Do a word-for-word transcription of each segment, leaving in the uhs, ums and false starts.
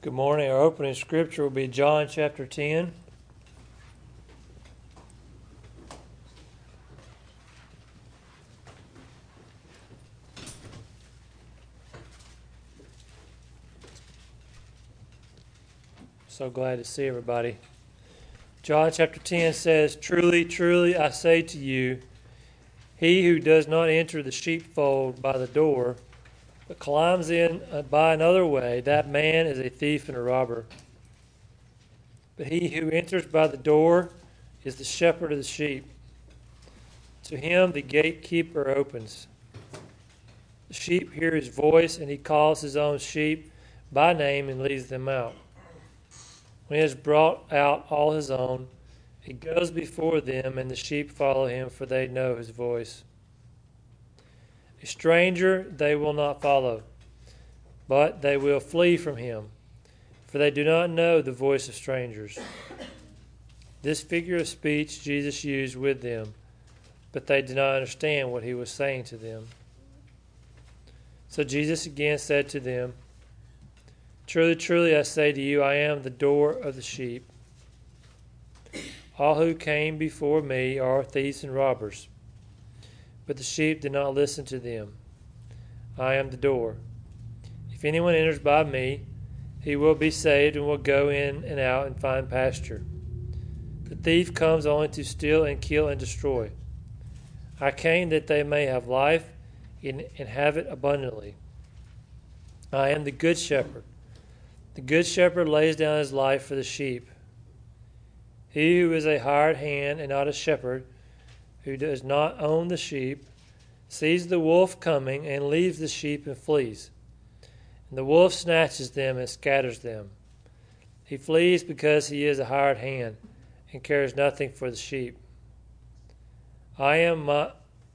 Good morning. Our opening scripture will be John chapter ten. So glad to see everybody. John chapter ten says, "Truly, truly, I say to you, he who does not enter the sheepfold by the door, but climbs in by another way, that man is a thief and a robber. But he who enters by the door is the shepherd of the sheep. To him the gatekeeper opens. The sheep hear his voice, and he calls his own sheep by name and leads them out. When he has brought out all his own, he goes before them, and the sheep follow him, for they know his voice. A stranger they will not follow, but they will flee from him, for they do not know the voice of strangers." This figure of speech Jesus used with them, but they did not understand what he was saying to them. So Jesus again said to them, "Truly, truly, I say to you, I am the door of the sheep. All who came before me are thieves and robbers, but the sheep did not listen to them. I am the door. If anyone enters by me, he will be saved and will go in and out and find pasture. The thief comes only to steal and kill and destroy. I came that they may have life and have it abundantly. I am the good shepherd. The good shepherd lays down his life for the sheep. He who is a hired hand and not a shepherd, who does not own the sheep, sees the wolf coming and leaves the sheep and flees. And the wolf snatches them and scatters them. He flees because he is a hired hand and cares nothing for the sheep. I am my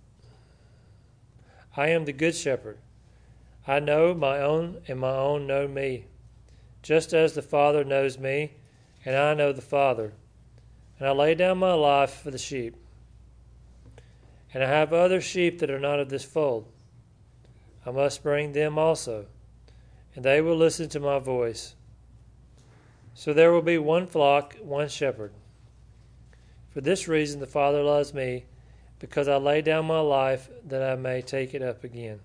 I am the good shepherd. I know my own, and my own know me, just as the Father knows me, and I know the Father. And I lay down my life for the sheep. And I have other sheep that are not of this fold. I must bring them also, and they will listen to my voice. So there will be one flock, one shepherd. For this reason the Father loves me, because I lay down my life that I may take it up again.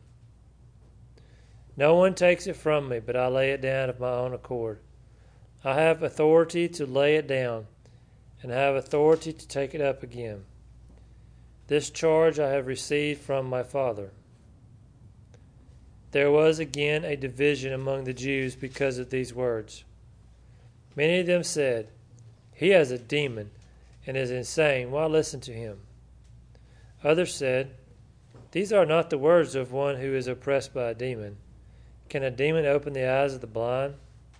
No one takes it from me, but I lay it down of my own accord. I have authority to lay it down, and I have authority to take it up again. This charge I have received from my Father." There was again a division among the Jews because of these words. Many of them said, "He has a demon and is insane. Why listen to him?" Others said, "These are not the words of one who is oppressed by a demon. Can a demon open the eyes of the blind?"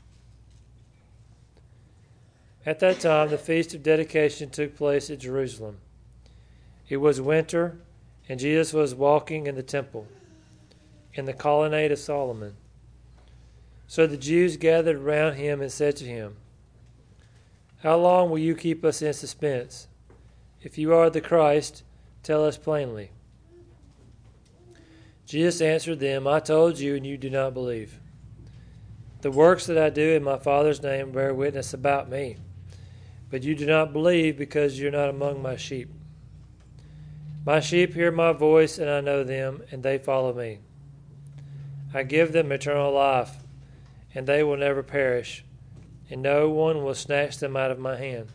At that time, the Feast of Dedication took place at Jerusalem. It was winter, and Jesus was walking in the temple, in the colonnade of Solomon. So the Jews gathered around him and said to him, "How long will you keep us in suspense? If you are the Christ, tell us plainly." Jesus answered them, "I told you, and you do not believe. The works that I do in my Father's name bear witness about me, but you do not believe because you are not among my sheep. My sheep hear my voice, and I know them, and they follow me. I give them eternal life, and they will never perish, and no one will snatch them out of my hand.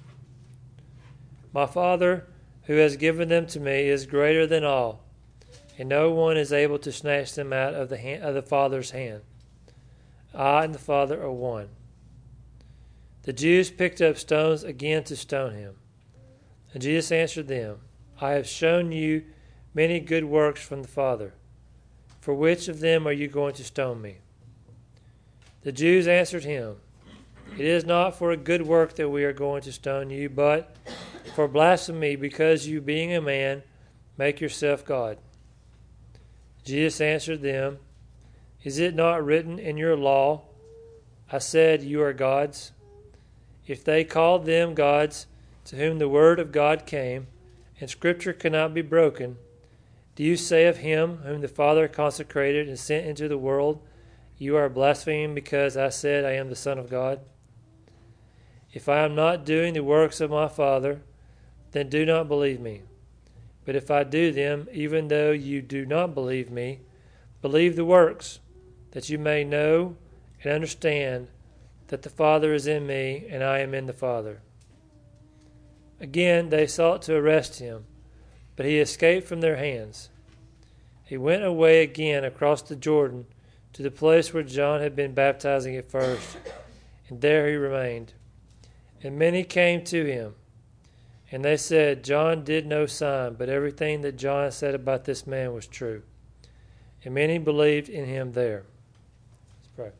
My Father, who has given them to me, is greater than all, and no one is able to snatch them out of the hand, of the Father's hand. I and the Father are one." The Jews picked up stones again to stone him. And Jesus answered them, "I have shown you many good works from the Father. For which of them are you going to stone me?" The Jews answered him, "It is not for a good work that we are going to stone you, but for blasphemy, because you, being a man, make yourself God." Jesus answered them, "Is it not written in your law, I said you are gods? If they called them gods to whom the word of God came, and Scripture cannot be broken, do you say of him whom the Father consecrated and sent into the world, You are blaspheming because I said I am the Son of God? If I am not doing the works of my Father, then do not believe me. But if I do them, even though you do not believe me, believe the works, that you may know and understand that the Father is in me and I am in the Father. Again they sought to arrest him, but he escaped from their hands. He went away again across the Jordan to the place where John had been baptizing at first, and there he remained. And many came to him, and they said, John did no sign, but everything that John said about this man was true. And many believed in him there. Let's pray.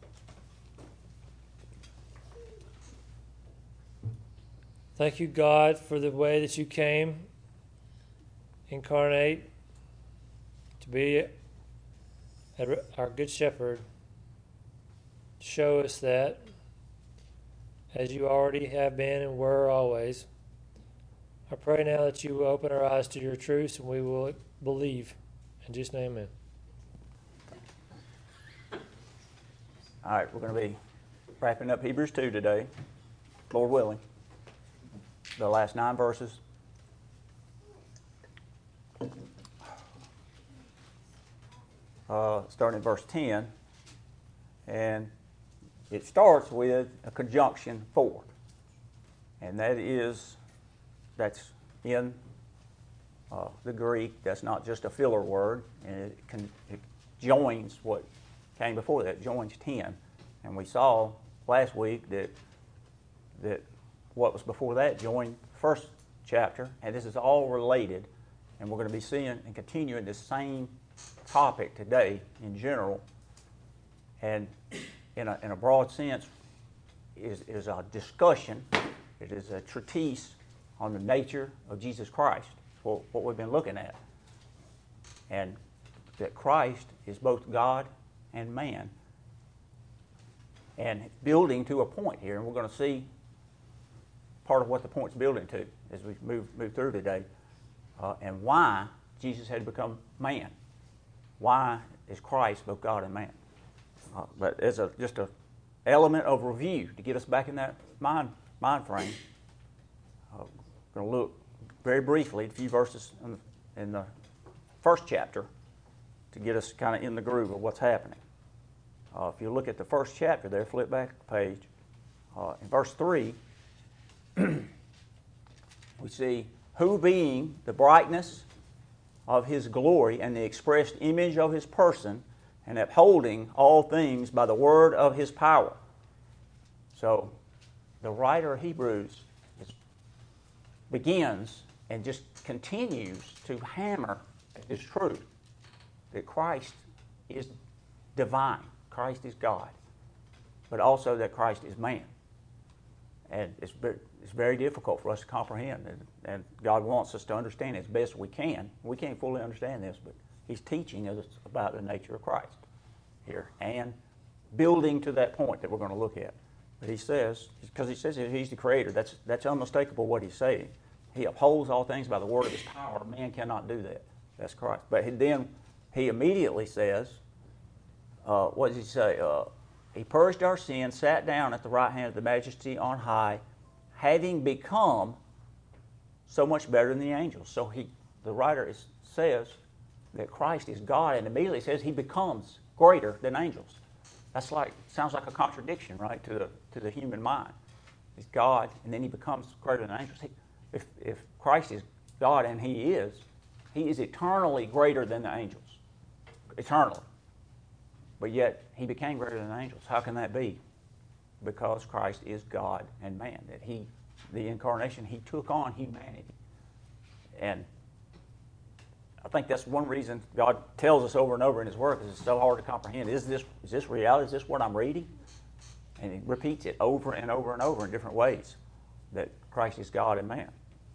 Thank you, God, for the way that you came incarnate to be our good shepherd, to show us that, as you already have been and were always. I pray now that you will open our eyes to your truths and we will believe. In Jesus' name, amen. All right, we're going to be wrapping up Hebrews two today, Lord willing. The last nine verses. Uh, starting at verse ten. And it starts with a conjunction for. And that is, that's in uh, the Greek, that's not just a filler word, and it, can, it joins what came before that, joins ten. And we saw last week that that what was before that joined the first chapter, and this is all related, and we're going to be seeing and continuing this same topic today in general, and in a, in a broad sense is, is a discussion, it is a treatise on the nature of Jesus Christ, what, what we've been looking at, and that Christ is both God and man, and building to a point here, and we're going to see part of what the point's building to as we move move through today, uh, and why Jesus had to become man. Why is Christ both God and man? Uh, but as a just a element of review to get us back in that mind mind frame, uh, we're going to look very briefly at a few verses in the, in the first chapter to get us kind of in the groove of what's happening. Uh, if you look at the first chapter there, flip back a page. Uh, in verse three, we see, who being the brightness of his glory and the expressed image of his person, and upholding all things by the word of his power. So the writer of Hebrews is, begins and just continues to hammer this truth that Christ is divine, Christ is God, but also that Christ is man. And it's very, it's very difficult for us to comprehend, and, and God wants us to understand it as best we can. We can't fully understand this, but He's teaching us about the nature of Christ here and building to that point that we're going to look at. But He says, because He says He's the Creator, that's that's unmistakable what He's saying. He upholds all things by the word of His power. Man cannot do that. That's Christ. But then He immediately says, uh, what does He say? Uh, He purged our sins, sat down at the right hand of the Majesty on high, having become so much better than the angels. So he, the writer is, says that Christ is God, and immediately says He becomes greater than angels. That's like, sounds like a contradiction, right, to the to the human mind. He's God, and then He becomes greater than angels. He, if if Christ is God, and He is, He is eternally greater than the angels, eternally. But yet He became greater than angels. How can that be? Because Christ is God and man. That He, the incarnation, He took on humanity. And I think that's one reason God tells us over and over in His Word, because it's so hard to comprehend. Is this is this reality? Is this what I'm reading? And He repeats it over and over and over in different ways, that Christ is God and man.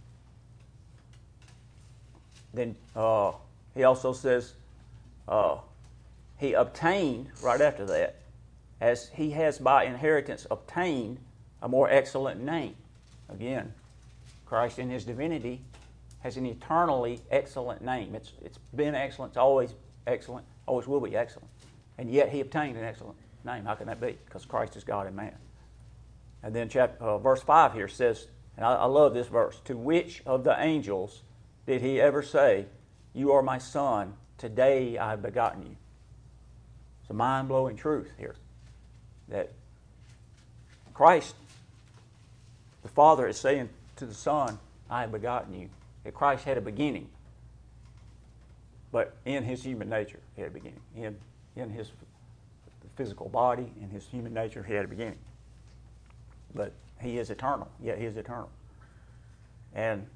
Then uh, He also says, uh, He obtained, right after that, as He has by inheritance obtained a more excellent name. Again, Christ in His divinity has an eternally excellent name. It's It's been excellent, it's always excellent, always will be excellent. And yet He obtained an excellent name. How can that be? Because Christ is God and man. And then chapter, uh, verse five here says, and I, I love this verse, to which of the angels did he ever say, you are my son, today I have begotten you? It's a mind-blowing truth here. That Christ, the Father, is saying to the Son, I have begotten you. That Christ had a beginning. But in his human nature, he had a beginning. In, in his physical body, in his human nature, he had a beginning. But he is eternal. Yeah, he is eternal. And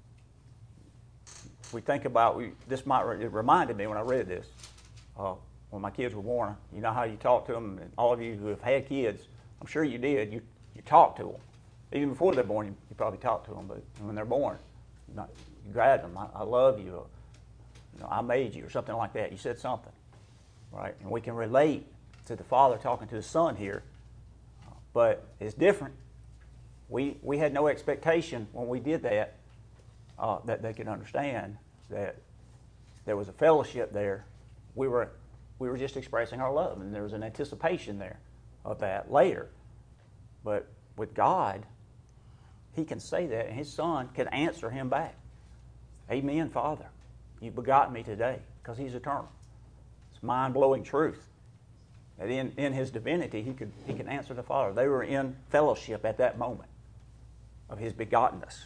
we think about, we, this might, it reminded me when I read this, uh, when my kids were born, you know how you talk to them, and all of you who have had kids, I'm sure you did, you, you talk to them. Even before they're born, you, you probably talk to them, but when they're born, you, not, you grab them, I, I love you, or, you know, I made you, or something like that. You said something, right? And we can relate to the Father talking to the Son here, but it's different. We, we had no expectation when we did that, uh, that they could understand that there was a fellowship there. We were, we were just expressing our love, and there was an anticipation there of that later. But with God, he can say that, and his Son can answer him back. Amen, Father. You begot me today, because he's eternal. It's mind-blowing truth. That in, in his divinity, he could he can answer the Father. They were in fellowship at that moment of his begottenness.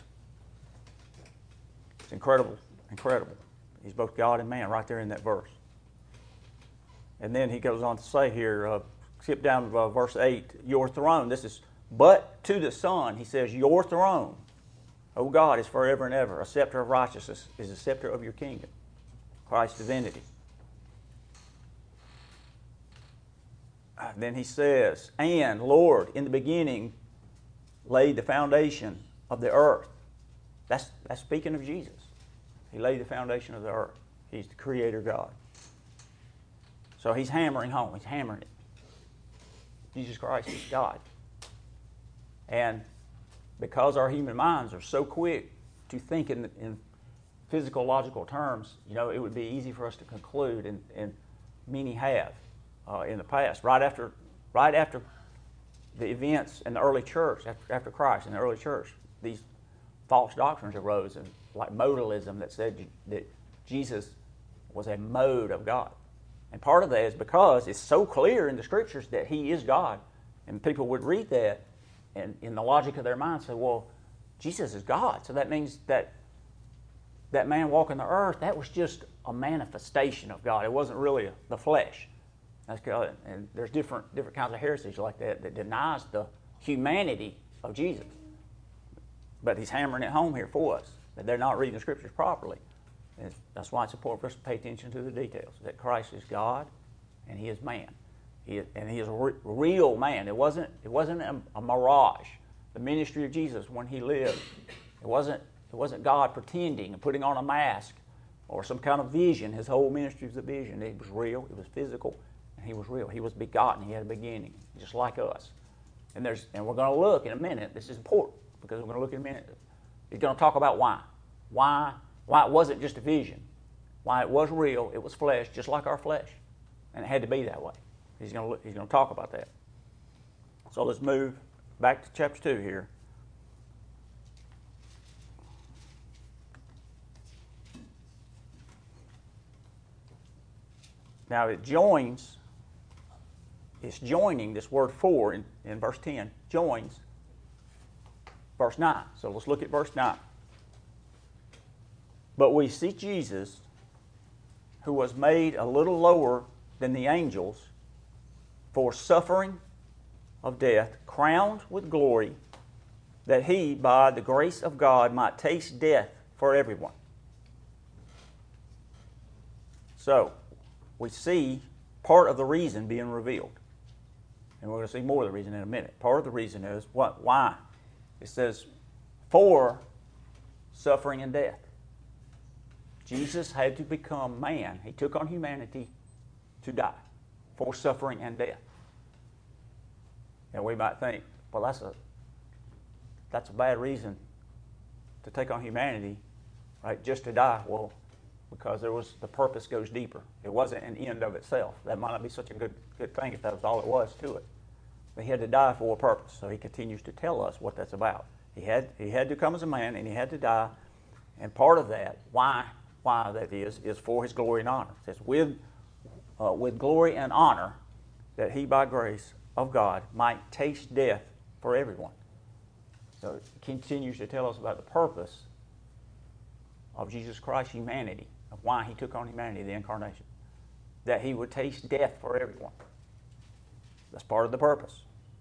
It's incredible, incredible. He's both God and man right there in that verse. And then he goes on to say here, uh, skip down to uh, verse eight, your throne. This is, but to the Son, he says, your throne, O God, is forever and ever. A scepter of righteousness is the scepter of your kingdom. Christ's divinity. Uh, then he says, and Lord, in the beginning, laid the foundation of the earth. That's, that's speaking of Jesus. He laid the foundation of the earth. He's the Creator God. So he's hammering home. He's hammering it. Jesus Christ is God. And because our human minds are so quick to think in, in physical, logical terms, you know, it would be easy for us to conclude, and, and many have uh, in the past, right after, right after the events in the early church, after, after Christ in the early church, these false doctrines arose, and like modalism that said that Jesus was a mode of God. And part of that is because it's so clear in the Scriptures that he is God. And people would read that and in the logic of their mind say, well, Jesus is God. So that means that that man walking the earth, that was just a manifestation of God. It wasn't really the flesh. That's called, and there's different different kinds of heresies like that that denies the humanity of Jesus. But he's hammering it home here for us, that they're not reading the Scriptures properly. And that's why it's important for us to pay attention to the details, that Christ is God and he is man. He is, and he is a re- real man. It wasn't, it wasn't a, a mirage. The ministry of Jesus when he lived, it wasn't, it wasn't God pretending and putting on a mask or some kind of vision. His whole ministry was a vision. It was real, it was physical, and he was real. He was begotten, he had a beginning, just like us. And, there's, and we're going to look in a minute, this is important, because we're going to look in a minute. He's going to talk about why. Why Why it wasn't just a vision. Why it was real, it was flesh, just like our flesh. And it had to be that way. He's going to, look, he's going to talk about that. So let's move back to chapter two here. Now it joins, it's joining this word for in, in verse ten, joins verse nine. So let's look at verse nine. But we see Jesus, who was made a little lower than the angels for suffering of death, crowned with glory, that he, by the grace of God, might taste death for everyone. So, we see part of the reason being revealed. And we're going to see more of the reason in a minute. Part of the reason is what? Why? It says, for suffering and death. Jesus had to become man. He took on humanity to die for suffering and death. And we might think, well, that's a that's a bad reason to take on humanity, right? Just to die. Well, because there was the purpose goes deeper. It wasn't an end of itself. That might not be such a good good thing if that was all it was to it. But he had to die for a purpose, so he continues to tell us what that's about. He had he had to come as a man, and he had to die, and part of that, why why that is, is for his glory and honor. It says, with uh, with glory and honor, that he by grace of God might taste death for everyone. So it continues to tell us about the purpose of Jesus Christ's humanity, of why he took on humanity, the incarnation, that he would taste death for everyone. That's part of the purpose.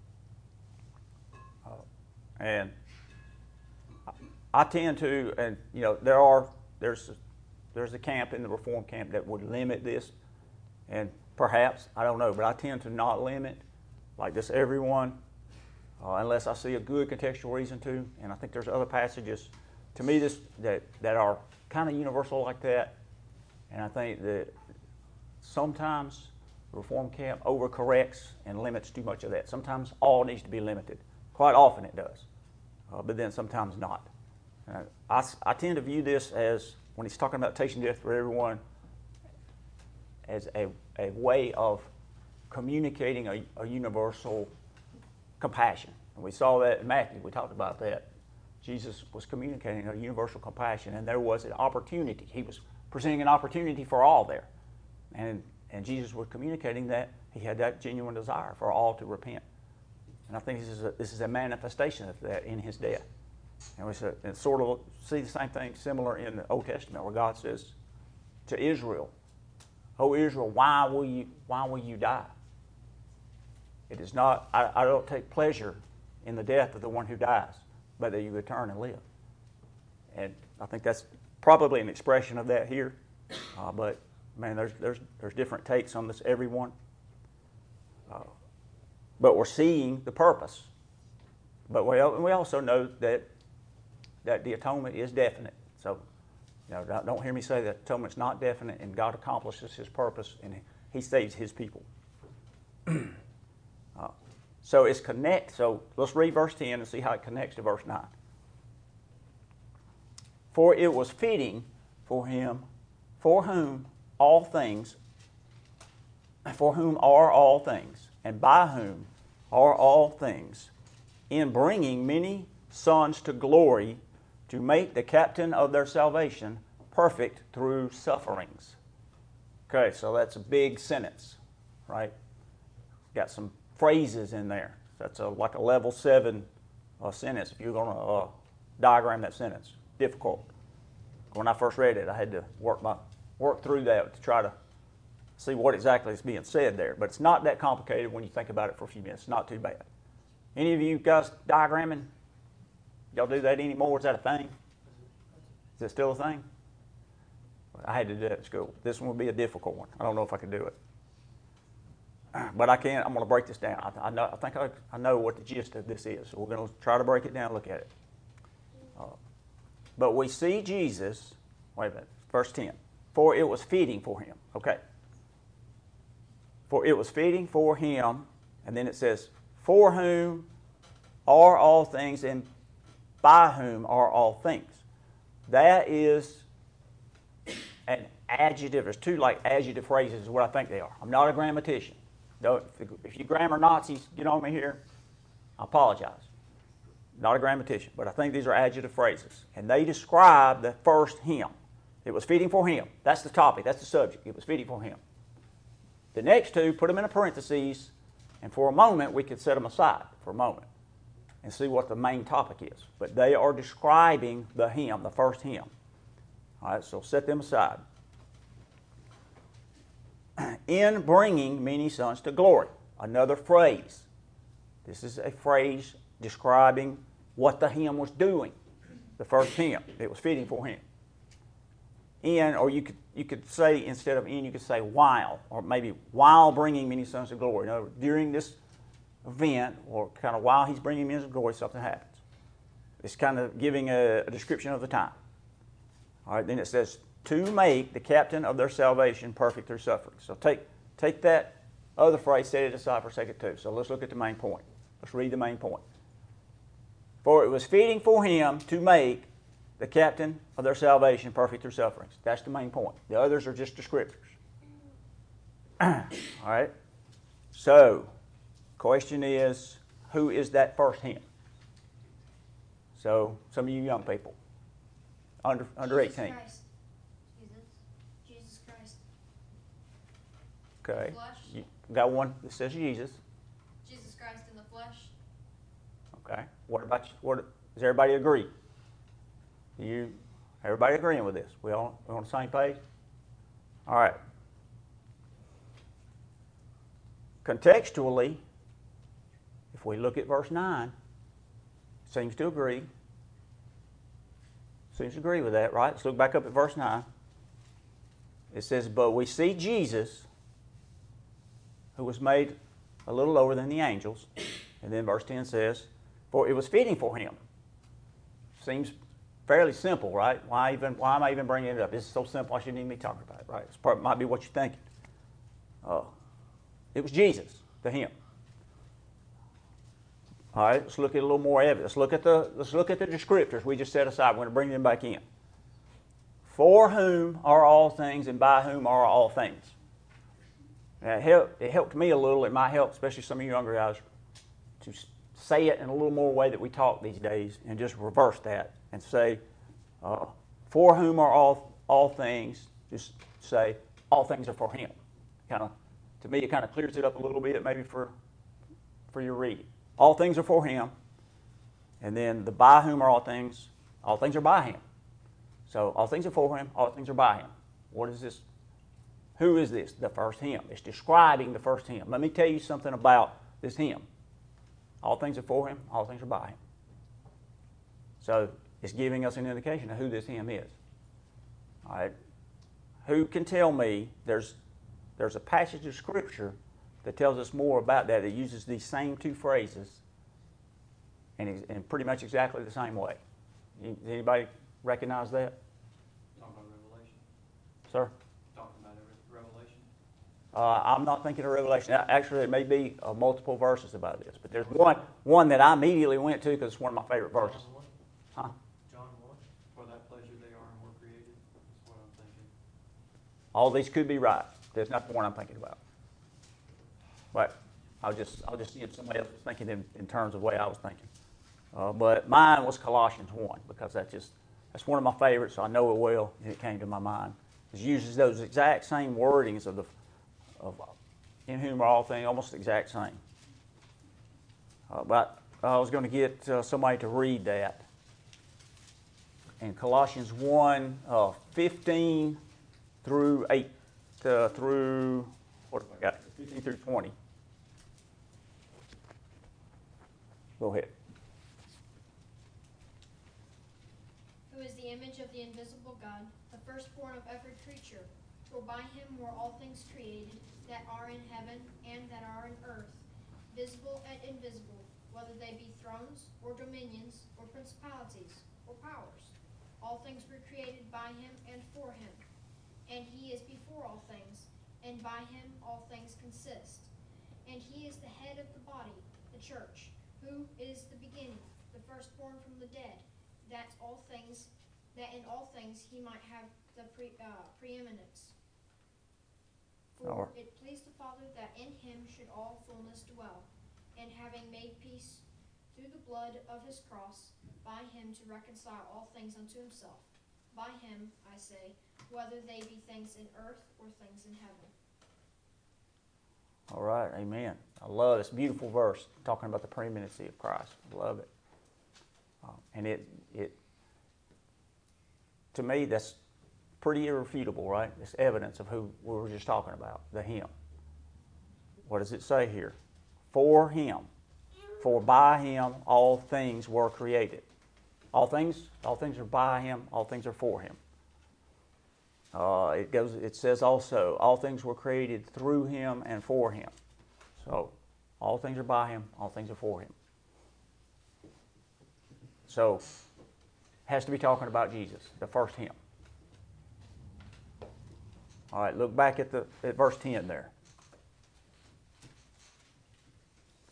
Uh, and I, I tend to, and you know, there are there's there's a camp in the Reform camp that would limit this, and perhaps I don't know, but I tend to not limit like this everyone, uh, unless I see a good contextual reason to. And I think there's other passages to me this that that are kind of universal like that, and I think that sometimes the Reform camp overcorrects and limits too much of that. Sometimes all needs to be limited. Quite often it does, uh, but then sometimes not. Uh, I, I tend to view this as, when he's talking about tasting death for everyone, as a, a way of communicating a, a universal compassion. And we saw that in Matthew. We talked about that. Jesus was communicating a universal compassion, and there was an opportunity. He was presenting an opportunity for all there. And, and Jesus was communicating that he had that genuine desire for all to repent. And I think this is a, this is a manifestation of that in his death. And we said, and sort of see the same thing similar in the Old Testament, where God says to Israel, "O Israel, why will you why will you die? It is not I, I don't take pleasure in the death of the one who dies, but that you return and live." And I think that's probably an expression of that here. Uh, but man, there's there's there's different takes on this, everyone. Uh, but we're seeing the purpose. But we we also know that that the atonement is definite. So, you know, don't, don't hear me say that atonement's not definite, and God accomplishes his purpose and he saves his people. uh, so it's connect. So let's read verse ten and see how it connects to verse nine. For it was fitting for him, for whom all things, for whom are all things, and by whom are all things, in bringing many sons to glory, to make the captain of their salvation perfect through sufferings. Okay, so that's a big sentence, right? Got some phrases in there. That's a, like a level seven uh, sentence if you're going to uh, diagram that sentence. Difficult. When I first read it, I had to work my work through that to try to see what exactly is being said there. But it's not that complicated when you think about it for a few minutes. It's not too bad. Any of you guys diagramming? Y'all do that anymore? Is that a thing? Is it still a thing? I had to do that at school. This one would be a difficult one. I don't know if I could do it. But I can. I'm going to break this down. I, I, know, I think I, I know what the gist of this is. So we're going to try to break it down and look at it. Uh, but we see Jesus, wait a minute, verse ten. For it was fitting for him. Okay. For it was fitting for him, and then it says, for whom are all things, and by whom are all things. That is an adjective. There's two like adjective phrases is what I think they are. I'm not a grammatician. Though if you grammar Nazis get on me here, I apologize. Not a grammatician, but I think these are adjective phrases. And they describe the first him. It was fitting for him. That's the topic. That's the subject. It was fitting for him. The next two, put them in a parentheses, and for a moment we could set them aside for a moment and see what the main topic is. But they are describing the him, the first him. All right, so set them aside. In bringing many sons to glory. Another phrase. This is a phrase describing what the him was doing. The first him. It was fitting for him. In, or you could you could say, instead of in, you could say while, or maybe while bringing many sons to glory. In other words, during this event, or kind of while he's bringing many sons to glory, something happens. It's kind of giving a, a description of the time. All right, then it says, to make the captain of their salvation perfect through suffering. So take take that other phrase, set it aside for a second too. So let's look at the main point. Let's read the main point. For it was fitting for him to make the captain of their salvation, perfect through sufferings. That's the main point. The others are just descriptors. All right? So, question is, who is that first him? So, some of you young people, under under Jesus eighteen. Christ. Jesus. Jesus Christ. Okay. Flesh. You got one that says Jesus. Jesus Christ in the flesh. Okay. What about you? What does everybody agree? You, everybody agreeing with this? We all we on the same page? All right. Contextually, if we look at verse nine, it seems to agree. Seems to agree with that, right? Let's look back up at verse nine. It says, "But we see Jesus, who was made a little lower than the angels." And then verse ten says, "For it was fitting for him." Seems fairly simple, right? Why even? Why am I even bringing it up? This is so simple, I shouldn't even be talking about it, right? It part, might be what you're thinking. Uh, it was Jesus, the him. All right, let's look at a little more evidence. Let's look at the let's look at the descriptors we just set aside. We're going to bring them back in. For whom are all things, and by whom are all things? Now, it helped, it helped me a little. It might help, especially some of you younger guys, to say it in a little more way that we talk these days, and just reverse that and say, uh, "For whom are all all things?" Just say, "All things are for Him." Kind of, to me, it kind of clears it up a little bit, maybe for for your reading. All things are for Him, and then the by whom are all things. All things are by Him. So all things are for Him. All things are by Him. What is this? Who is this? The first him. It's describing the first him. Let me tell you something about this him. All things are for him. All things are by him. So it's giving us an indication of who this him is. All right. Who can tell me there's there's a passage of Scripture that tells us more about that? It uses these same two phrases and in pretty much exactly the same way. Does anybody recognize that? Talking about Revelation. Sir? Talking about Revelation. Uh, I'm not thinking of Revelation. Actually, it may be uh, multiple verses about this, but there's one one that I immediately went to because it's one of my favorite verses. John one. Huh? John one. For that pleasure they are and were created. That's what I'm thinking. All these could be right. That's not the one I'm thinking about. But I'll just I'll just see if somebody else was thinking in, in terms of the way I was thinking. Uh, but mine was Colossians one because that's just that's one of my favorites. So I know it well, and it came to my mind. It uses those exact same wordings of the of in whom are all things, almost the exact same. Uh, but I was going to get uh, somebody to read that. In Colossians one, uh, fifteen through eight, uh, through, what have I got? fifteen through twenty. Go ahead. Who is the image of the invisible God, the firstborn of every creature. For by him were all things created, that are in heaven and that are in earth, visible and invisible, whether they be thrones, or dominions, or principalities, or powers. All things were created by him and for him. And he is before all things, and by him all things consist. And he is the head of the body, the church, who is the beginning, the firstborn from the dead, that all things, that in all things he might have the pre, uh, preeminence. For Right. it pleased the Father that in him should all fullness dwell, and having made peace through the blood of his cross, by him to reconcile all things unto himself. By him, I say, whether they be things in earth or things in heaven. All right, amen. I love this beautiful verse talking about the preeminency of Christ. I love it. Uh, and it, it, to me, that's pretty irrefutable, right? It's evidence of who we were just talking about, the Him. What does it say here? For Him. For by Him all things were created. All things, all things are by Him, all things are for Him. Uh, it goes. It says also, all things were created through Him and for Him. So, all things are by Him, all things are for Him. So, has to be talking about Jesus, the first Him. All right, look back at the at verse ten there.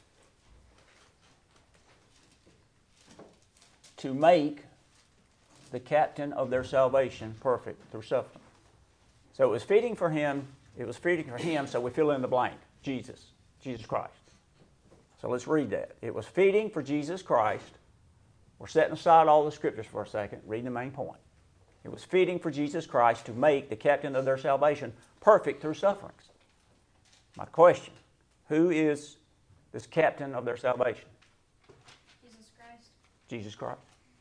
To make the captain of their salvation perfect through suffering. So it was fitting for him, it was fitting for him, so we fill in the blank. Jesus, Jesus Christ. So let's read that. It was fitting for Jesus Christ. We're setting aside all the scriptures for a second, reading the main point. It was fitting for Jesus Christ to make the captain of their salvation perfect through sufferings. My question, who is this captain of their salvation? Jesus Christ. Jesus Christ.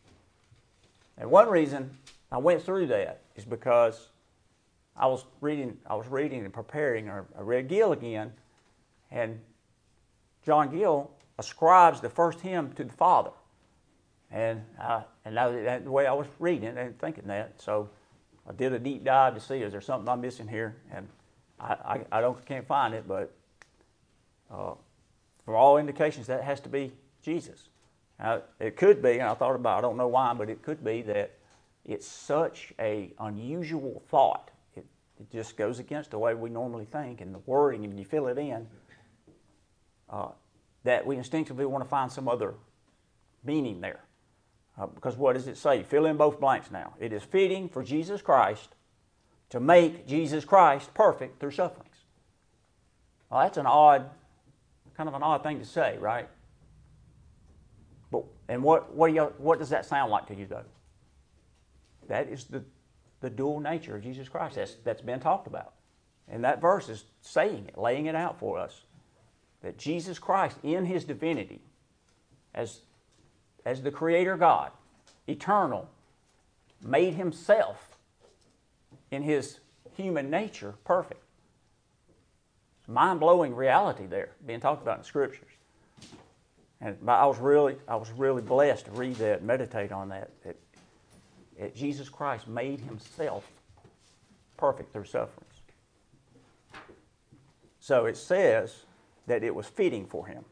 And one reason I went through that is because I was reading, I was reading and preparing, or I read Gill again, and John Gill ascribes the first hymn to the Father. And I, and I, that's the way I was reading it and thinking that. So I did a deep dive to see, is there something I'm missing here? And I, I, I don't can't find it, but uh, for all indications, that has to be Jesus. Now, it could be, and I thought about it, I don't know why, but it could be that it's such a unusual thought. It, it just goes against the way we normally think, and the wording, and you fill it in, uh, that we instinctively want to find some other meaning there. Uh, because what does it say? Fill in both blanks now. It is fitting for Jesus Christ to make Jesus Christ perfect through sufferings. Well, that's an odd, kind of an odd thing to say, right? But and what what do you, what does that sound like to you, though? That is the the dual nature of Jesus Christ that's that's been talked about, and that verse is saying it, laying it out for us, that Jesus Christ, in His divinity, as as the Creator God, eternal, made Himself in His human nature perfect. It's a mind-blowing reality there being talked about in the Scriptures. And I was really, I was really blessed to read that, meditate on that, that, that Jesus Christ made Himself perfect through sufferings. So it says that it was fitting for Him.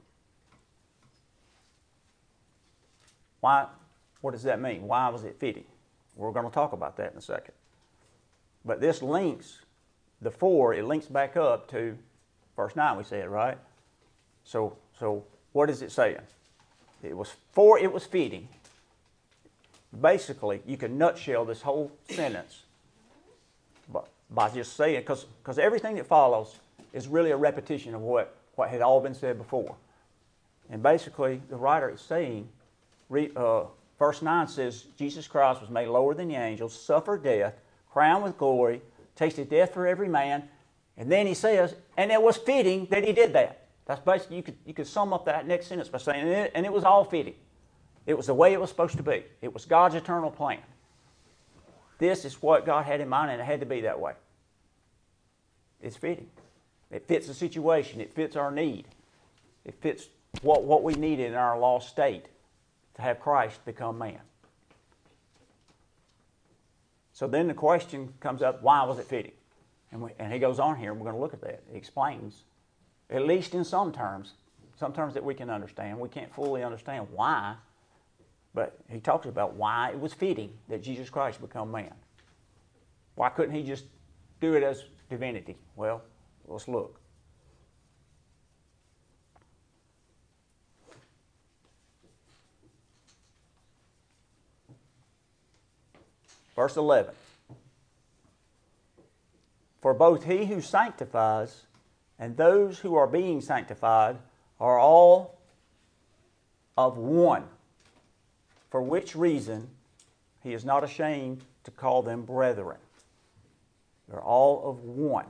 Why? What does that mean? Why was it fitting? We're going to talk about that in a second. But this links, the four, it links back up to verse nine, we said, right? So, so what is it saying? It was for it was fitting. Basically, you can nutshell this whole sentence by, by just saying, because because everything that follows is really a repetition of what, what had all been said before. And basically, the writer is saying, Uh, verse nine says, Jesus Christ was made lower than the angels, suffered death, crowned with glory, tasted death for every man. And then he says, and it was fitting that He did that. That's basically, you could, you could sum up that next sentence by saying, and it, and it was all fitting. It was the way it was supposed to be. It was God's eternal plan. This is what God had in mind, and it had to be that way. It's fitting. It fits the situation. It fits our need. It fits what, what we needed in our lost state to have Christ become man. So then the question comes up, why was it fitting? And, we, and he goes on here, and we're going to look at that. He explains, at least in some terms, some terms that we can understand. We can't fully understand why, but he talks about why it was fitting that Jesus Christ become man. Why couldn't He just do it as divinity? Well, let's look. Verse eleven. For both He who sanctifies and those who are being sanctified are all of one, for which reason He is not ashamed to call them brethren. They're all of one.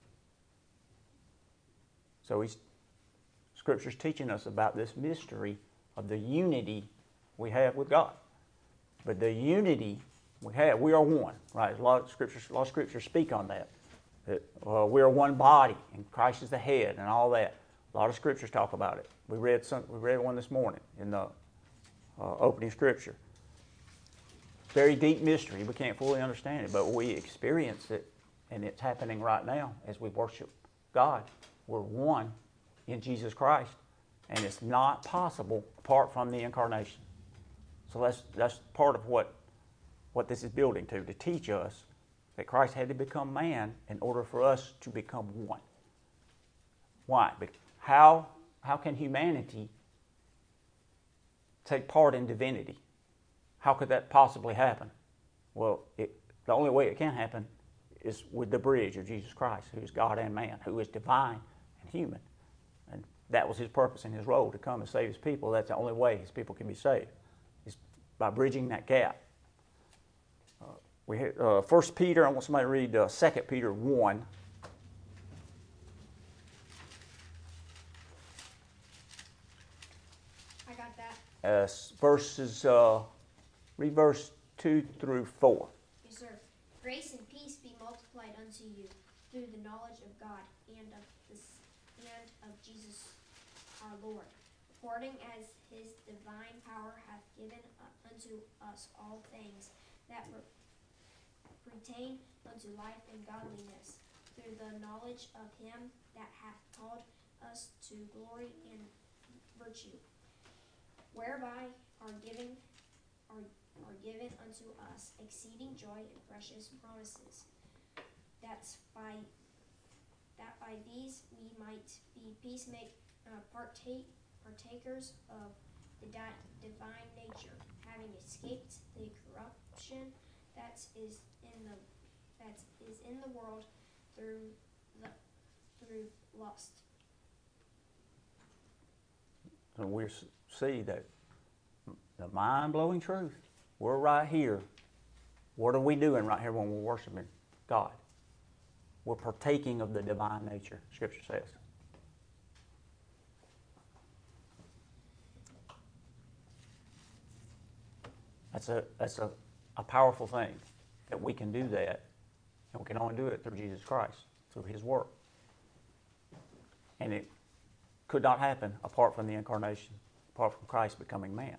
So he's, Scripture's teaching us about this mystery of the unity we have with God. But the unity we have, we are one, right? A lot of scriptures, a lot of scriptures speak on that. That uh, we are one body, and Christ is the head, and all that. A lot of scriptures talk about it. We read some. We read one this morning in the uh, opening scripture. Very deep mystery. We can't fully understand it, but we experience it, and it's happening right now as we worship God. We're one in Jesus Christ, and it's not possible apart from the incarnation. So that's that's part of what what this is building to, to teach us that Christ had to become man in order for us to become one. Why? How, how can humanity take part in divinity? How could that possibly happen? Well, it, the only way it can happen is with the bridge of Jesus Christ, who is God and man, who is divine and human. And that was his purpose and his role, to come and save his people. That's the only way his people can be saved, is by bridging that gap. Uh, we had, uh, First Peter, I want somebody to read uh, Second Peter one. I got that. Uh, verses, uh, read verse two through four. Yes, sir. Grace and peace be multiplied unto you through the knowledge of God and of this and of Jesus our Lord, according as his divine power hath given unto us all things that pertain unto life and godliness, through the knowledge of him that hath called us to glory and virtue, whereby are given are are given unto us exceeding joy and precious promises, that's by that by these we might be peacemake uh, partake partakers of the di- divine nature, having escaped the corruption that is in the that is in the world through the through lust. And we see that the mind-blowing truth. We're right here. What are we doing right here when we're worshiping God? We're partaking of the divine nature, Scripture says. That's a that's a, a powerful thing, that we can do that, and we can only do it through Jesus Christ, through his work. And it could not happen apart from the incarnation, apart from Christ becoming man.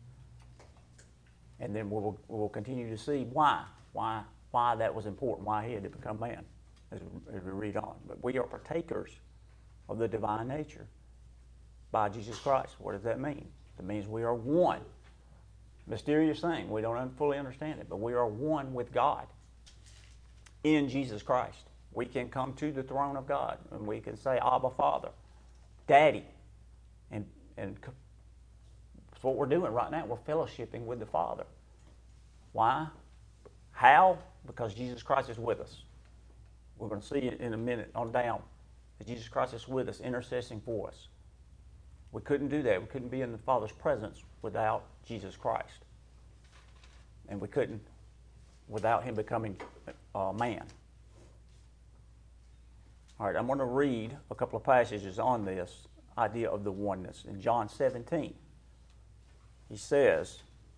And then we will, we will continue to see why, why, why that was important, why he had to become man, as we, as we read on. But we are partakers of the divine nature by Jesus Christ. What does that mean? It means we are one. Mysterious thing. We don't fully understand it, but we are one with God in Jesus Christ. We can come to the throne of God, and we can say, Abba, Father, Daddy. And, and that's what we're doing right now. We're fellowshipping with the Father. Why? How? Because Jesus Christ is with us. We're going to see it in a minute on down, that Jesus Christ is with us, intercessing for us. We couldn't do that. We couldn't be in the Father's presence without Jesus Christ. And we couldn't without him becoming a man. All right, I'm going to read a couple of passages on this idea of the oneness. In John seventeen, he says,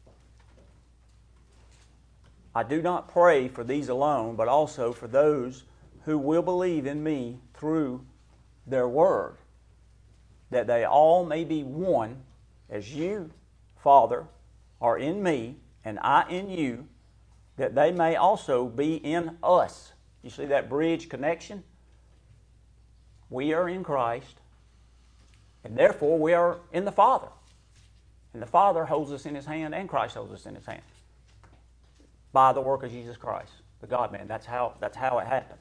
I do not pray for these alone, but also for those who will believe in me through their word, that they all may be one, as you, Father, are in me, and I in you, that they may also be in us. You see that bridge connection? We are in Christ, and therefore we are in the Father. And the Father holds us in his hand, and Christ holds us in his hand, by the work of Jesus Christ, the God-man. That's how, that's how it happens.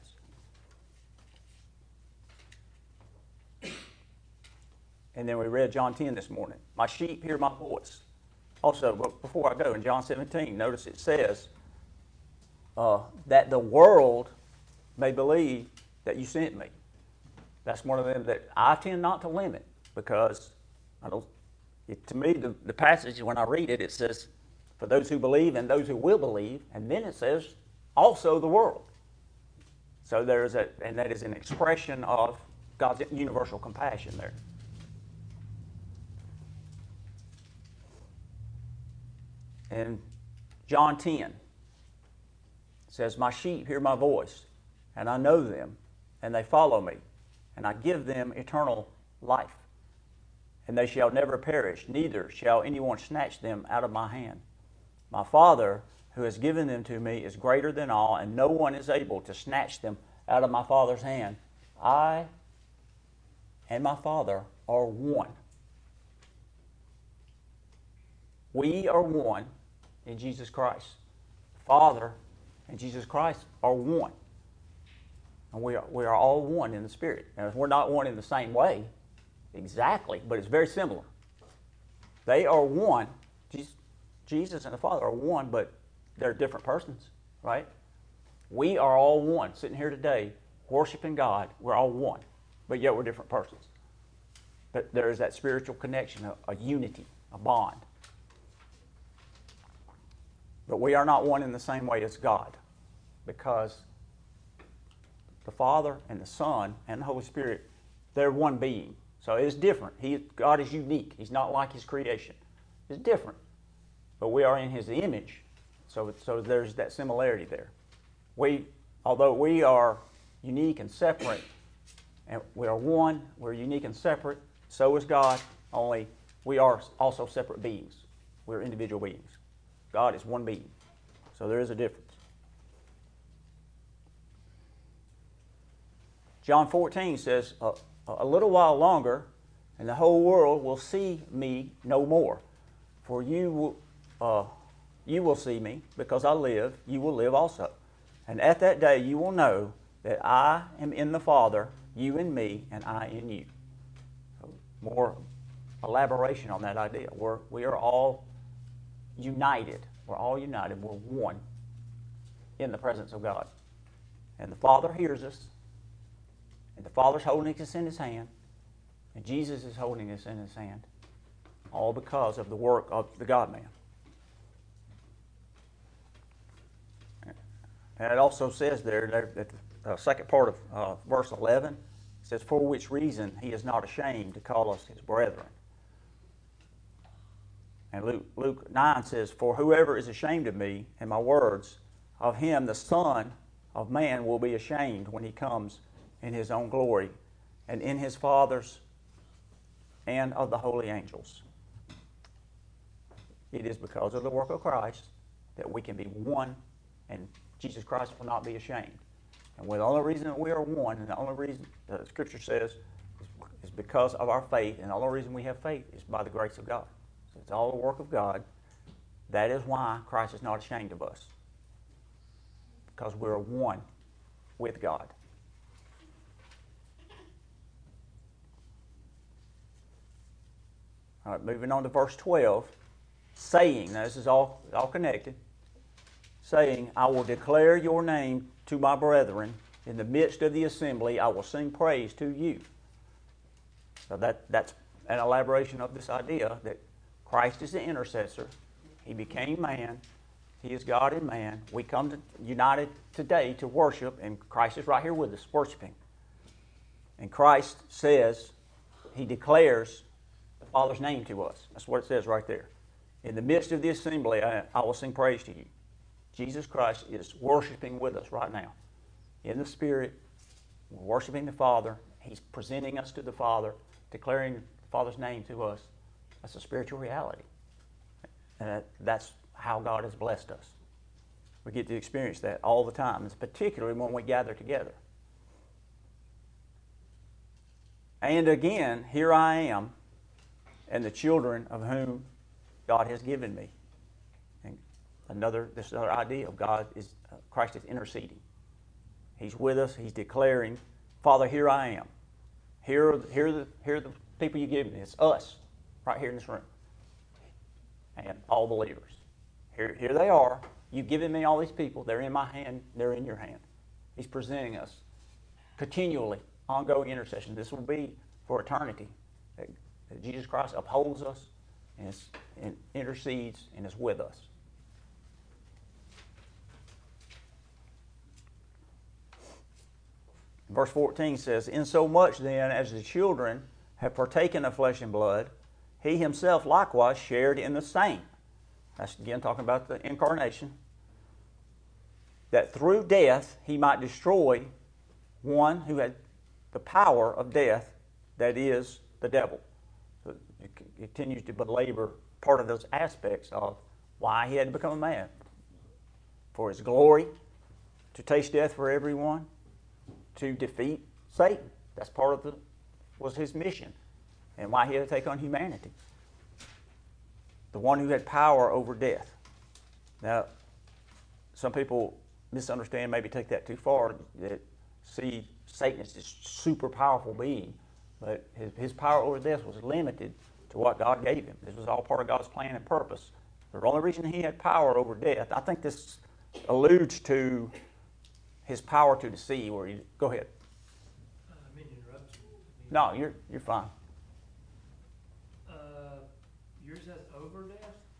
And then we read John ten this morning. My sheep hear my voice. Also, before I go, in John seventeen, notice it says uh, that the world may believe that you sent me. That's one of them that I tend not to limit, because I don't. It, to me, the, the passage, when I read it, it says, for those who believe and those who will believe, and then it says, also the world. So there's a, and that is an expression of God's universal compassion there. And John ten says, my sheep hear my voice, and I know them, and they follow me, and I give them eternal life, and they shall never perish, neither shall anyone snatch them out of my hand. My Father, who has given them to me, is greater than all, and no one is able to snatch them out of my Father's hand. I and my Father are one. We are one in Jesus Christ. The Father and Jesus Christ are one. And we are, we are all one in the Spirit. Now, we're not one in the same way, exactly, but it's very similar. They are one. Jesus and the Father are one, but they're different persons, right? We are all one, sitting here today, worshiping God. We're all one, but yet we're different persons. But there is that spiritual connection, a, a unity, a bond. But we are not one in the same way as God, because the Father and the Son and the Holy Spirit, they're one being. So it's different. He, God is unique. He's not like His creation. It's different. But we are in His image. So, so there's that similarity there. We, although we are unique and separate, and we are one, we're unique and separate, so is God, only we are also separate beings. We're individual beings. God is one being. So there is a difference. John fourteen says, a, a little while longer, and the whole world will see me no more. For you will, uh, you will see me, because I live, you will live also. And at that day you will know that I am in the Father, you in me, and I in you. So more elaboration on that idea. We're, we are all united. We're all united. We're one in the presence of God. And the Father hears us. And the Father's holding us in His hand. And Jesus is holding us in His hand. All because of the work of the God-man. And it also says there, that the uh, second part of uh, verse eleven, it says, for which reason He is not ashamed to call us His brethren. And Luke, Luke nine says, for whoever is ashamed of me and my words, of him the Son of Man will be ashamed when He comes in His own glory and in His Father's and of the holy angels. It is because of the work of Christ that we can be one, and Jesus Christ will not be ashamed. And the only reason that we are one, and the only reason the Scripture says, is because of our faith, and the only reason we have faith is by the grace of God. So it's all the work of God. That is why Christ is not ashamed of us, because we're one with God. All right, moving on to verse twelve. Saying, now this is all, all connected. Saying, I will declare your name to my brethren. In the midst of the assembly, I will sing praise to you. So that, that's an elaboration of this idea that Christ is the intercessor. He became man. He is God and man. We come to, united today to worship, and Christ is right here with us, worshiping. And Christ says, He declares the Father's name to us. That's what it says right there. In the midst of the assembly, I, I will sing praise to you. Jesus Christ is worshiping with us right now. In the Spirit, we're worshiping the Father. He's presenting us to the Father, declaring the Father's name to us. That's a spiritual reality. And that, that's how God has blessed us. We get to experience that all the time, it's particularly when we gather together. And again, here I am, and the children of whom God has given me. And another, this other idea of God is, uh, Christ is interceding. He's with us. He's declaring, Father, here I am. Here are, here are, the, here are the people you give me. It's us, right here in this room. And all believers. Here, here they are. You've given me all these people. They're in my hand. They're in your hand. He's presenting us continually, ongoing intercession. This will be for eternity. That, that Jesus Christ upholds us and, is, and intercedes and is with us. Verse fourteen says, insomuch then as the children have partaken of flesh and blood, He Himself likewise shared in the same. That's again talking about the incarnation. That through death He might destroy one who had the power of death, that is, the devil. So it continues to belabor part of those aspects of why He had to become a man. For His glory, to taste death for everyone, to defeat Satan. That's part of the, was His mission, and why He had to take on humanity. The one who had power over death. Now, some people misunderstand, maybe take that too far, that see Satan as this super powerful being, but his, his power over death was limited to what God gave him. This was all part of God's plan and purpose. The only reason he had power over death, I think this alludes to his power to deceive. Where he, go ahead. Uh, I mean, interrupt you. I mean, No, you're you're fine. Uh, yours has over death?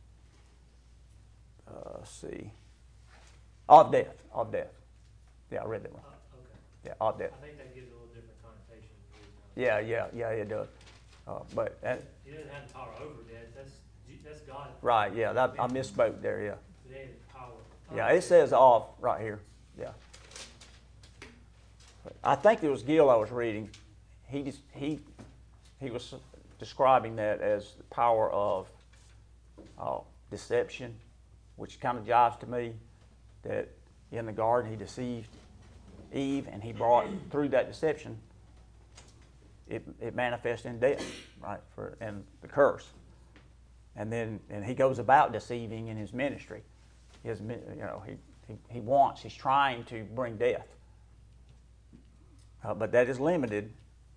Uh, let's see. Of death. Of death. Yeah, I read that one. Uh, okay. Yeah, of death. I think that gives a little different connotation. than the reason I was- Yeah, yeah, yeah, it does. Uh, but that, He doesn't have the power over death. That's that's God. right, yeah, that, I misspoke there. Yeah, They have the power. yeah, it says off right here. Yeah. I think it was Gill I was reading. He just, he he was describing that as the power of uh, deception, which kind of jives to me. That in the garden he deceived Eve, and he brought through that deception. It it manifests in death, right? For and the curse, and then and he goes about deceiving in his ministry. His mi- you know he he, he wants he's trying to bring death. Uh, but that is limited.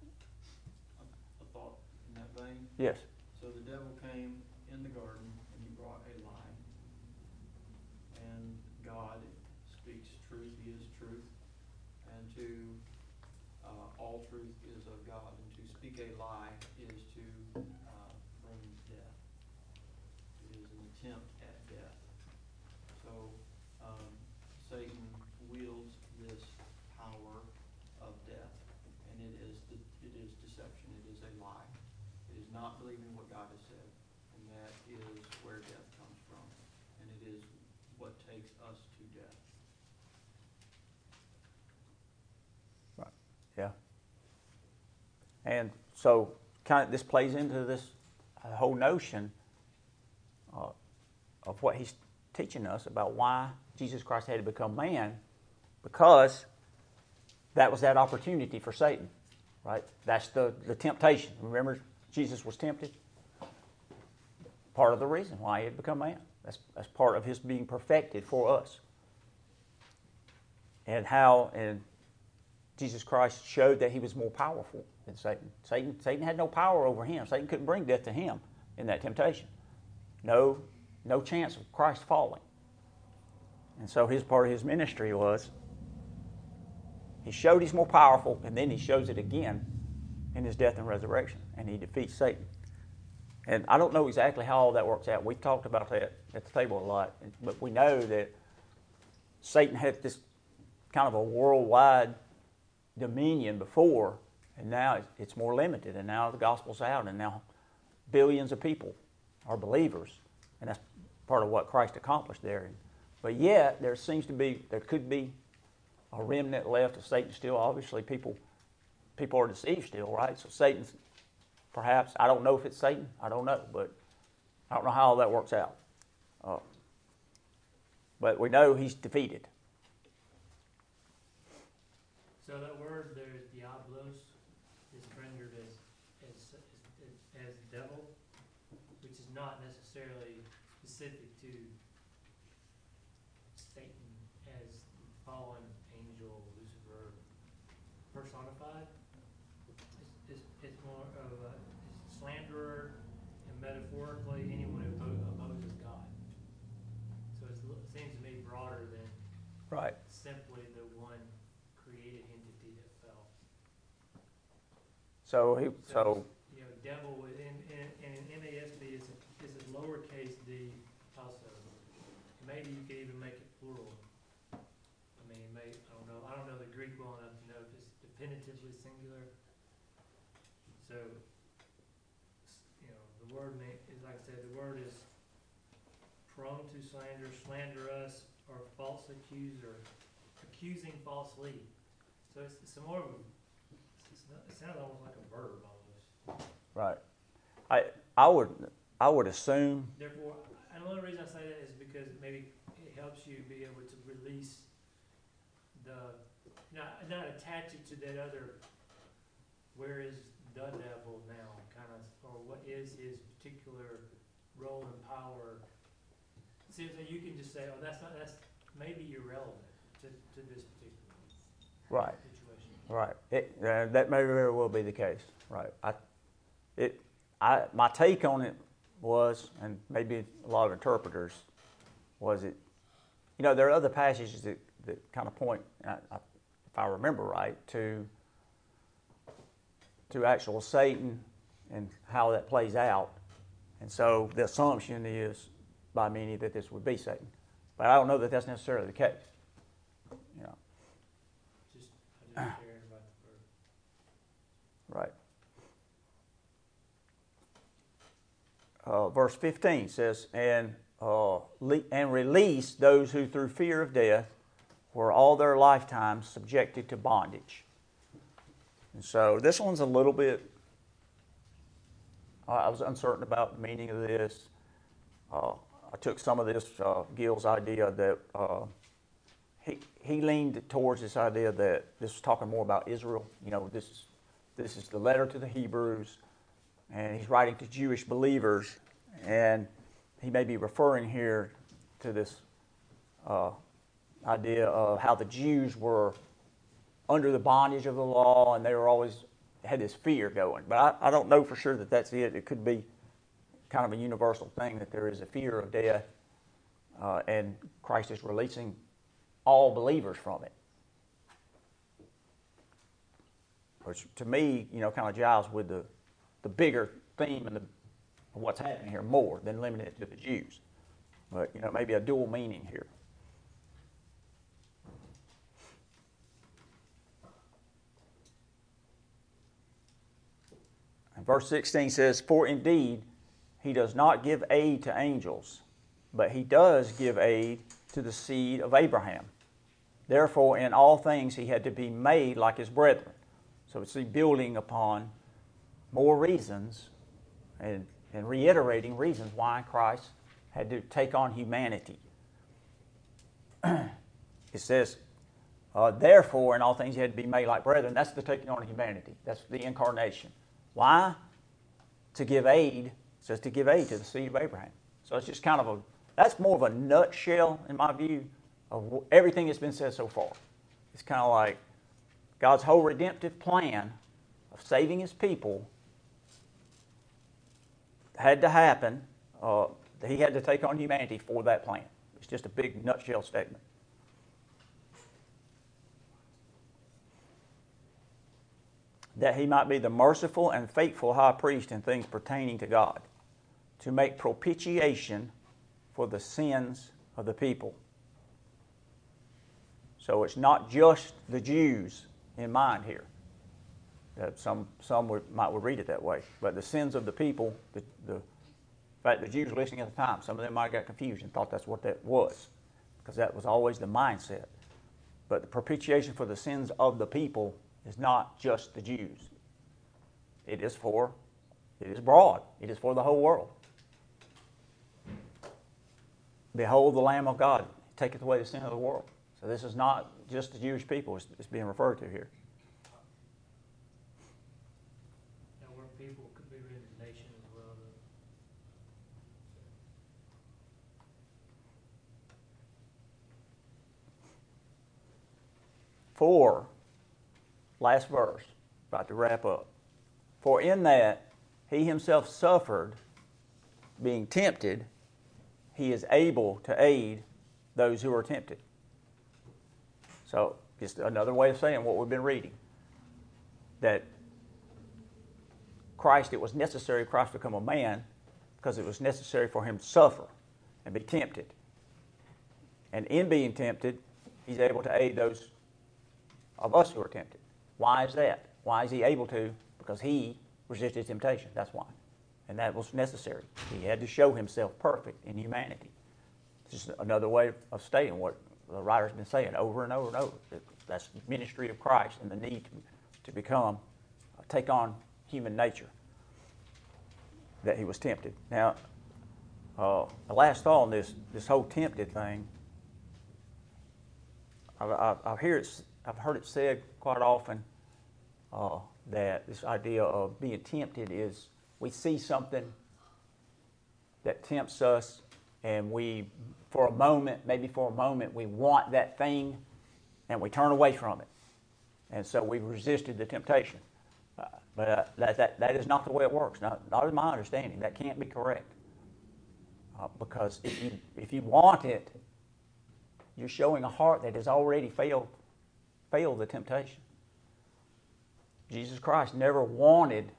A thought in that vein. Yes. So the devil came in the garden and he brought a lie. And God speaks truth, he is truth. And to, uh, all truth is of God. And to speak a lie is to uh, bring death. It is an attempt at death. So um, Satan wields this power of death, and it is the, it is deception. It is a lie. It is not believing what God has said, and that is where death comes from, and it is what takes us to death. Right. Yeah. And so, kind of, this plays into this uh, whole notion uh, of what he's teaching us about why Jesus Christ had to become man, because that was that opportunity for Satan, right? That's the, the temptation. Remember, Jesus was tempted? Part of the reason why he had become man. That's, that's part of his being perfected for us. And how and Jesus Christ showed that he was more powerful than Satan. Satan. Satan had no power over him. Satan couldn't bring death to him in that temptation. No, no chance of Christ falling. And so his part of his ministry was he showed he's more powerful, and then he shows it again in his death and resurrection, and he defeats Satan. And I don't know exactly how all that works out. We've talked about that at the table a lot, but we know that Satan had this kind of a worldwide dominion before, and now it's more limited, and now the gospel's out, and now billions of people are believers, and that's part of what Christ accomplished there. But yet, there seems to be, there could be a remnant left of Satan still. Obviously, people people are deceived still, right? So Satan's, perhaps, I don't know if it's Satan, I don't know, but I don't know how all that works out. Uh, but we know he's defeated. So that word there is diablos, is rendered as, as, as, as devil, which is not necessarily specific to Satan as fallen angel, Lucifer, personified. It's, it's, it's more of a it's slanderer, and metaphorically anyone who opposes God. So it's, it seems to me broader than Right. simply the one created entity that fell. So he so You know, devil in in, in N A S B is a, is a lowercase d also. Maybe you could even make it plural. I mean, may I don't know. I don't know the Greek well enough to know if it's definitively singular. So, you know, the word may, is like I said, the word is prone to slander, slander us, or false accuser, accusing falsely. So it's, it's more of a, it's not, it sounds almost like a verb almost. right. I I would I would assume Therefore, and the only reason I say that is because maybe it helps you be able to release the, not, not attach it to that other, where is the devil now, kind of, or what is his particular role and power. See, so you can just say, oh, that's not, that's maybe irrelevant to, to this particular right. situation. Right. It, uh, that may very well be the case. Right. I, it, I, my take on it was, and maybe a lot of interpreters, was it, you know, there are other passages that, that kind of point, I, I, if I remember right, to to actual Satan and how that plays out. And so the assumption is by many that this would be Satan. But I don't know that that's necessarily the case. You know. Just, I just sharing about the verse. Right. Uh, verse fifteen says, and uh, le- and release those who through fear of death were all their lifetime subjected to bondage. And so this one's a little bit, uh, I was uncertain about the meaning of this. Uh, I took some of this, uh, Gill's idea that uh, he, he leaned towards this idea that this was talking more about Israel. You know, this, this is the letter to the Hebrews, and he's writing to Jewish believers, and he may be referring here to this uh, idea of how the Jews were under the bondage of the law, and they were always had this fear going. But I, I don't know for sure that that's it. It could be kind of a universal thing that there is a fear of death, uh, and Christ is releasing all believers from it. Which to me, you know, kind of jives with the, the bigger theme and the, what's happening here more than limiting it to the Jews. But, you know, maybe a dual meaning here. And verse sixteen says, for indeed he does not give aid to angels, but he does give aid to the seed of Abraham. Therefore, in all things he had to be made like his brethren. So it's building upon more reasons and, and reiterating reasons why Christ had to take on humanity. It says, uh, therefore, in all things he had to be made like brethren. That's the taking on of humanity. That's the incarnation. Why? To give aid. It says to give aid to the seed of Abraham. So it's just kind of a, that's more of a nutshell, in my view, of everything that's been said so far. It's kind of like God's whole redemptive plan of saving his people had to happen. Uh, he had to take on humanity for that plan. It's just a big nutshell statement. That he might be the merciful and faithful high priest in things pertaining to God, to make propitiation for the sins of the people. So it's not just the Jews in mind here. That some some would, might would read it that way. But the sins of the people, the, the, in fact, the Jews listening at the time, some of them might have got confused and thought that's what that was, because that was always the mindset. But the propitiation for the sins of the people is not just the Jews. It is for, it is broad. It is for the whole world. Behold the Lamb of God, taketh away the sin of the world. So this is not just the Jewish people it's, it's being referred to here. Now, where people could be rendered nation as well. For, last verse, about to wrap up. For in that he himself suffered, being tempted, he is able to aid those who are tempted. So, just another way of saying what we've been reading. That Christ, it was necessary for Christ to become a man because it was necessary for him to suffer and be tempted. And in being tempted, he's able to aid those of us who are tempted. Why is that? Why is he able to? Because he resisted temptation. That's why. And that was necessary. He had to show himself perfect in humanity. It's just another way of stating what the writer's been saying over and over and over. That's the ministry of Christ and the need to, to become, uh, take on human nature. That he was tempted. Now, uh, the last thought on this, this whole tempted thing, I, I, I hear it, I've heard it said quite often uh, that this idea of being tempted is we see something that tempts us, and we, for a moment, maybe for a moment, we want that thing, and we turn away from it. And so we've resisted the temptation. Uh, but uh, that, that, that is not the way it works. Not, not in my understanding. That can't be correct. Uh, because if you, if you want it, you're showing a heart that has already failed, failed the temptation. Jesus Christ never wanted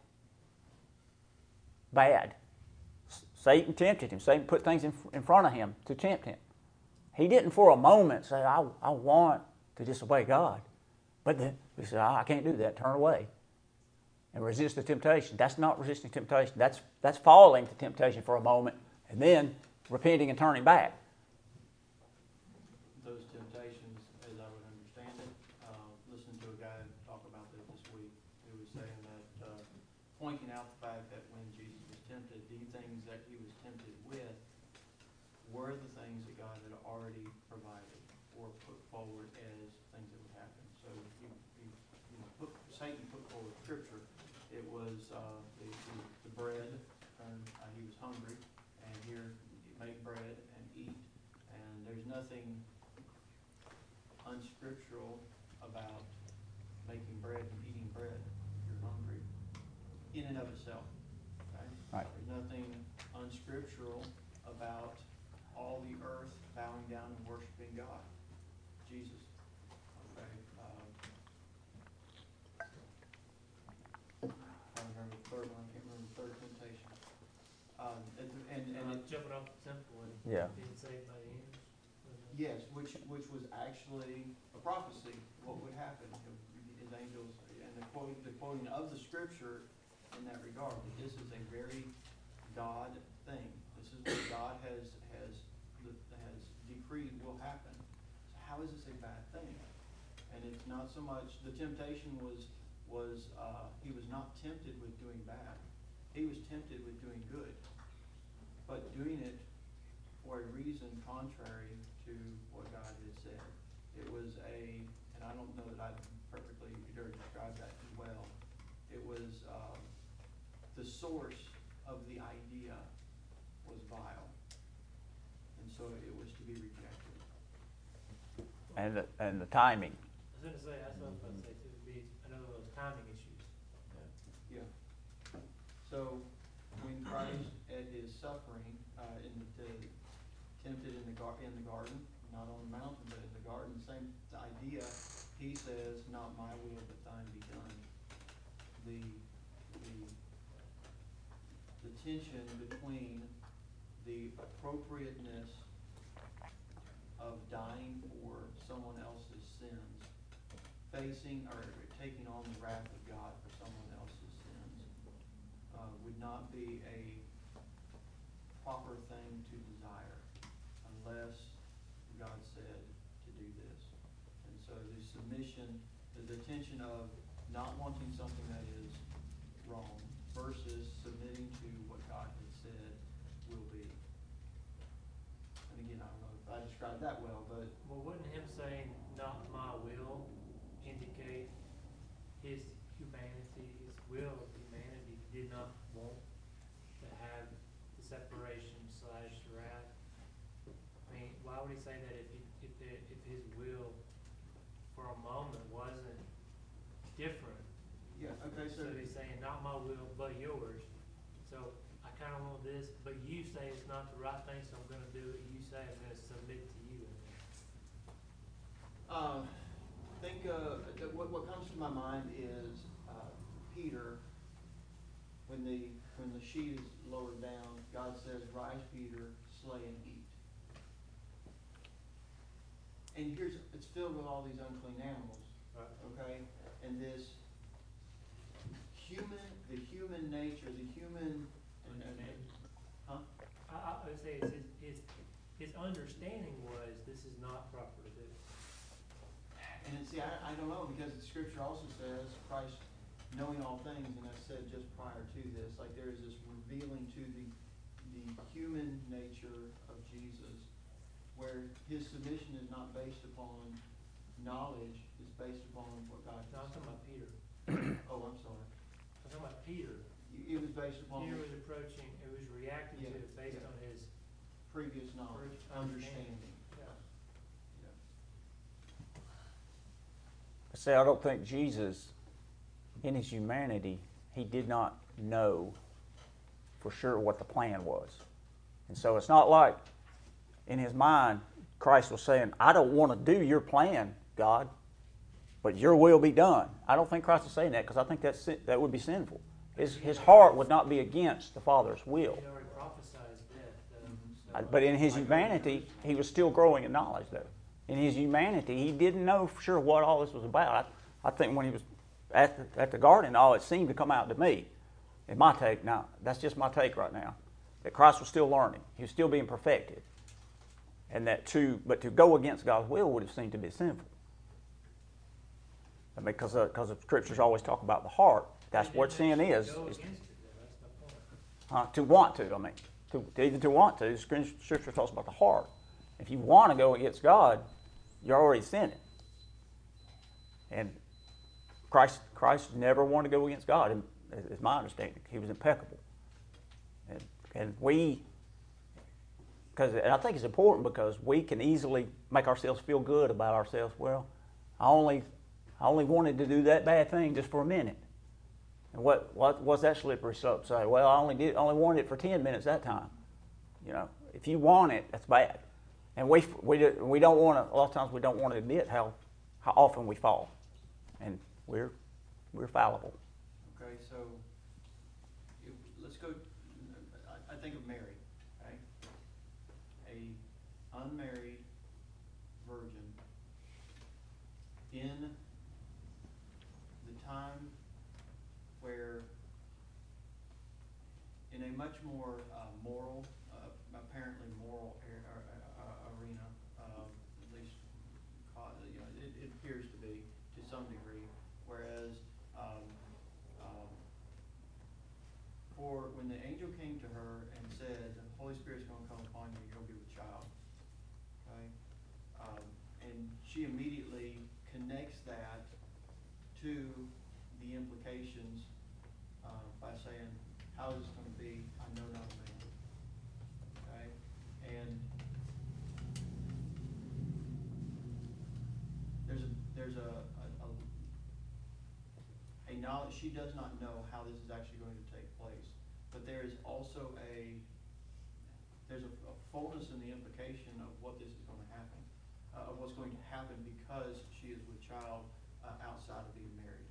bad. Satan tempted him. Satan put things in, in front of him to tempt him. He didn't for a moment say, I, I want to disobey God. But then he said, I can't do that. Turn away and resist the temptation. That's not resisting temptation. That's, that's falling to temptation for a moment and then repenting and turning back. Those temptations, as I would understand it, uh, listened to a guy talk about that this week who was saying that, uh, pointing out the fact that when Jesus was tempted, the things that he was tempted with were the things that God had already provided or put forward as things that would happen. So he, he you know, put, Satan put forward scripture. It was uh, the, the, the bread, and uh, he was hungry, and here you make bread and eat. And there's nothing unscriptural about making bread and eating bread if you're hungry, in and of itself. Okay? Right. There's nothing unscriptural about all the earth bowing down and worshiping God, Jesus. Okay. Um, I don't remember the third one. I can't remember the third temptation. Um, and and, and Uh, it, jumping off the temple and Yeah. being saved by the angels. yes, which which was actually a prophecy. What would happen? His angels and the quote the quoting of the scripture in that regard. That this is a very God thing. This is what God has has has decreed will happen. So how is this a bad thing? And it's not so much the temptation was was uh, he was not tempted with doing bad. He was tempted with doing good, but doing it for a reason contrary to what God had said. It was a, and I don't know that I perfectly dare describe that as well. It was um, the source of the idea was vile, and so it was to be rejected. And the, and the timing. I was going to say, that's what I was about to say, too, would be another of those timing issues. Yeah. So when Christ at his suffering, uh, in the, the tempted in the gar- in the garden, not on the mountain but in the garden, same idea. He says, "Not my will, but thine be done." The the the tension between the appropriateness of dying for someone else's sins, facing or taking on the wrath of God for someone else's sins, uh, would not be a proper thing to desire unless God said to do this. And so the submission, the, the tension of not wanting something that is wrong versus submitting to what God has said will be. And again, I don't know if I described that well, but Well, wouldn't him saying, not my will, indicate his humanity, his will of humanity did not want to have the separation slash wrath? I mean, why would he say that if he, if the, if his will for a moment wasn't different? yeah, okay, so So he's saying, not my will, but yours. So I kind of want this, but you say it's not the right thing, so I'm going to do it. You say I'm going to submit to you. Uh, think uh, that what what comes to my mind is uh, Peter. When the when the sheet is lowered down, God says, "Rise, Peter, slay and eat." And here's it's filled with all these unclean animals. Right. Okay, and this human, the human nature, the human, and, and, huh? I, I would say it's his, his, his understanding was this is not proper to do. And it's, see, I, I don't know, because the scripture also says Christ knowing all things, and I said just prior to this, like there is this revealing to the the human nature of Jesus, where his submission is not based upon knowledge, it's based upon what God No, I'm has talking said. about Peter. Oh, I'm sorry. I'm talking about Peter. It was based upon Peter was approaching, it was reacting to Yeah, it based yeah. on his, previous knowledge, First understanding. yeah. Yeah. See, I don't think Jesus, in his humanity, he did not know for sure what the plan was. And so it's not like in his mind Christ was saying, I don't want to do your plan, God, but your will be done. I don't think Christ is saying that because I think that's, that would be sinful. His, his heart would not be against the Father's will. He already prophesied death. Uh, But in his humanity, he was still growing in knowledge, though. In his humanity, he didn't know for sure what all this was about. I, I think when he was at the, at the garden, all it seemed to come out to me, in my take, now, that's just my take right now, that Christ was still learning. He was still being perfected. And that to, but to go against God's will would have seemed to be sinful. I mean, because uh, because the scriptures always talk about the heart. That's what sin is. is uh, to want to, I mean. To, to either to want to, the scripture talks about the heart. If you want to go against God, you're already sinning. And Christ Christ never wanted to go against God, is my understanding. He was impeccable. And, and we, because and I think it's important because we can easily make ourselves feel good about ourselves. Well, I only I only wanted to do that bad thing just for a minute. And what, what what's that slippery slope say? Well, I only did only wanted it for ten minutes that time. You know, if you want it, that's bad. And we we we don't want to. A lot of times we don't want to admit how how often we fall, and we're we're fallible. Okay, so if, let's go. I, I think of Mary, okay, a unmarried virgin in the time where, in a much more uh, moral, uh, apparently moral er, uh, uh, arena, uh, at least uh, you know, it, it appears to be to some degree. Whereas, um, um, for when the angel came to her and said, "The Holy Spirit's going to come upon you, you're going to be with child," okay, um, and she immediately connects that to the implications. Uh, by saying, how is this going to be? I know not a man. Okay? And there's a, there's a, a, a, a knowledge, she does not know how this is actually going to take place. But there is also a, there's a, a fullness in the implication of what this is going to happen, uh, of what's going to happen because she is with child uh, outside of being married.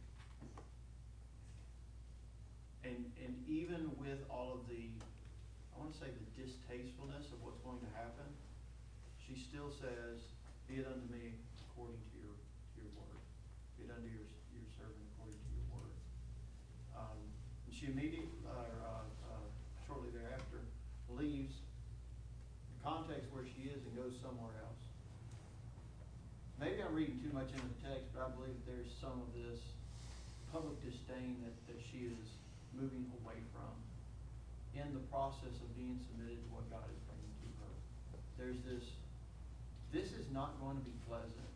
And, and even with all of the, I want to say the distastefulness of what's going to happen, she still says, "Be it unto me according to your to your word. Be it unto your your servant according to your word." Um, and she immediately, uh, uh, uh, shortly thereafter, leaves the context where she is and goes somewhere else. Maybe I'm reading too much into the text, but I believe that there's some of this public disdain that, that she is moving away from in the process of being submitted to what God is bringing to her. There's this, this is not going to be pleasant.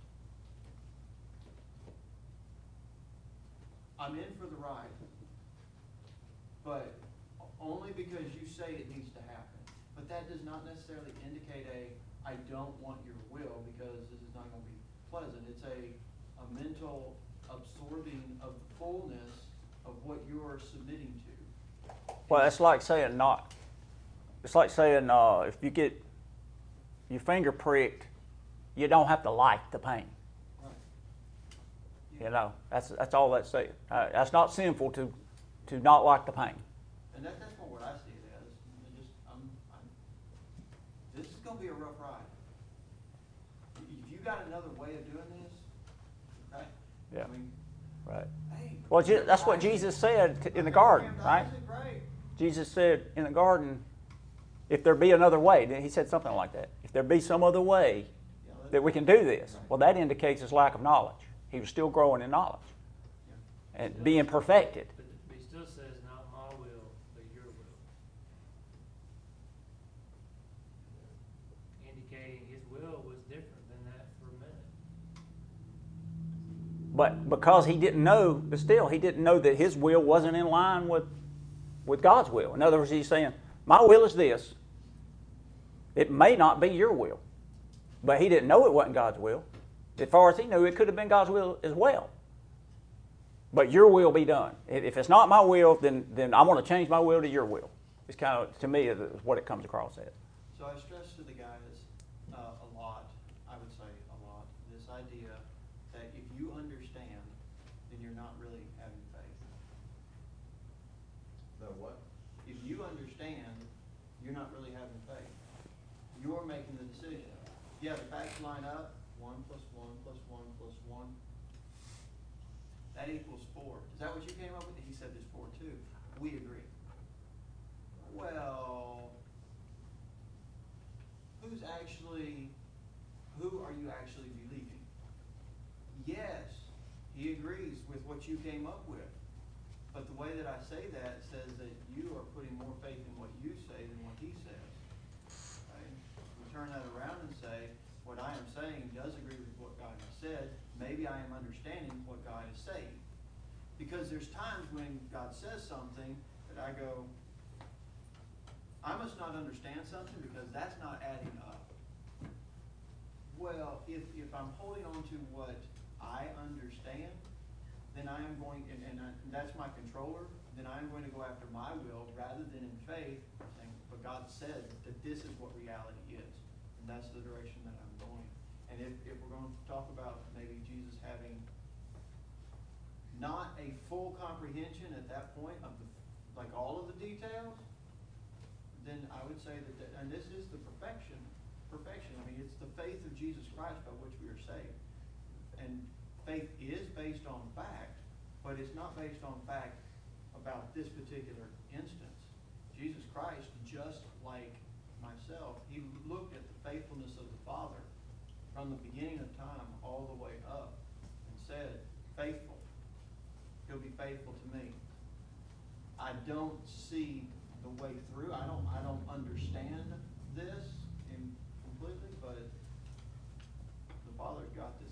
I'm in for the ride, but only because you say it needs to happen. But that does not necessarily indicate a, I don't want your will because this is not going to be pleasant. It's a, a mental absorbing of the fullness of what you're submitting to. Well, it's like saying not. It's like saying uh, if you get your finger pricked, you don't have to like the pain. Right. You know, that's that's all that's saying. Uh, that's not sinful to to not like the pain. And that, that's what I see it as. I just, I'm, I'm, this is going to be a rough ride. If you got another way of doing this, okay? Yeah. I mean, Right. hey, Well, Je- that's what Jesus said t- in the garden, right? Right. Jesus said in the garden, if there be another way, he said something like that. If there be some other way Yeah, let- that we can do this, well, that indicates his lack of knowledge. He was still growing in knowledge and being perfected. But but he still says, not my will, but your will. Indicating his will was different than that for a minute. But because he didn't know, but still, he didn't know that his will wasn't in line with, with God's will. In other words, he's saying, my will is this. It may not be your will. But he didn't know it wasn't God's will. As far as he knew, it could have been God's will as well. But your will be done. If it's not my will, then, then I want to change my will to your will. It's kind of, to me, is what it comes across as. So I stress to the guys uh, a lot, I would say a lot, this idea that if you understand, then you're not really having faith. The what? If you understand, you're not really having faith. You're making the decision. Yeah, the facts line up, one plus one plus one plus one. That equals four. Is that what you came up with? He said there's four too. We agree. Well, who's actually, who are you actually believing? Yes, he agrees with what you came up with. But the way that I say that says that you are putting more faith in what you say than what he says. Right? We turn that around and say, what I am saying does agree with what God has said. Maybe I am understanding what God is saying. Because there's times when God says something that I go, I must not understand something because that's not adding up. Well, if, if I'm holding on to what I understand, then I am going, and, and, I, and that's my controller, then I'm going to go after my will rather than in faith, saying, but God said that this is what reality is. And that's the direction that I'm going. And if, if we're going to talk about maybe Jesus having not a full comprehension at that point of the, like all of the details, then I would say that, that, and this is the perfection, perfection. I mean, it's the faith of Jesus Christ by which we are saved. And faith is based on fact, but it's not based on fact about this particular instance. Jesus Christ, just like myself, he looked at the faithfulness of the Father from the beginning of time all the way up and said, faithful. He'll be faithful to me. I don't see the way through. I don't I don't understand this in completely, but the Father's got this